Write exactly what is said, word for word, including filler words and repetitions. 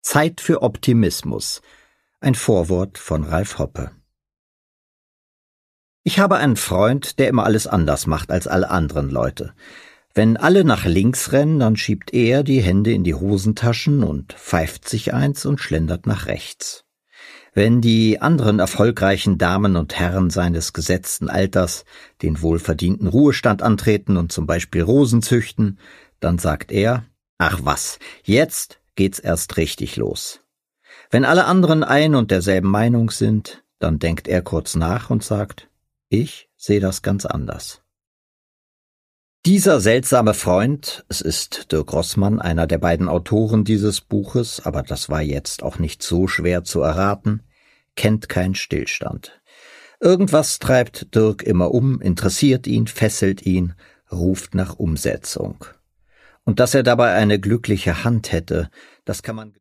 Zeit für Optimismus. Ein Vorwort von Ralf Hoppe. Ich habe einen Freund, der immer alles anders macht als alle anderen Leute. Wenn alle nach links rennen, dann schiebt er die Hände in die Hosentaschen und pfeift sich eins und schlendert nach rechts. Wenn die anderen erfolgreichen Damen und Herren seines gesetzten Alters den wohlverdienten Ruhestand antreten und zum Beispiel Rosen züchten, dann sagt er, ach was, jetzt geht's erst richtig los. Wenn alle anderen ein und derselben Meinung sind, dann denkt er kurz nach und sagt, ich sehe das ganz anders. Dieser seltsame Freund, es ist Dirk Rossmann, einer der beiden Autoren dieses Buches, aber das war jetzt auch nicht so schwer zu erraten, kennt keinen Stillstand. Irgendwas treibt Dirk immer um, interessiert ihn, fesselt ihn, ruft nach Umsetzung. Und dass er dabei eine glückliche Hand hätte, das kann man